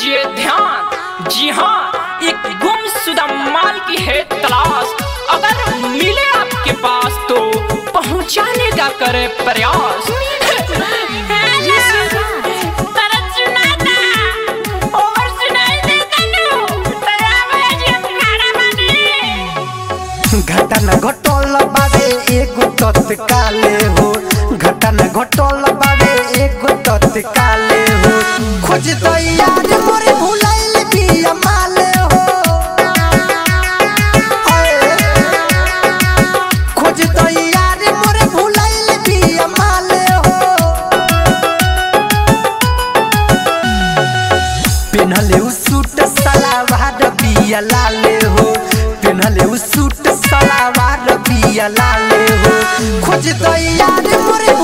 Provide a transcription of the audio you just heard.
दीजिए ध्यान। जी हाँ, एक गुमशुदा माल की है तलाश, अगर मिले आपके पास तो पहुंचाने का करे प्रयास। घटना घटल बाबे एगो तत्काले हो, घटना घटल बाबे एगो तत्काले हो। खोज तो यार मोरे भुलाइल बिया माले हो, खोज तो यार मोरे भुलाइल बिया माले हो। पेनहले उ सूट सलवार बिया लाले हो, पेनहले उ सूट सलवार बिया लाले हो। खोज तो यार मोरे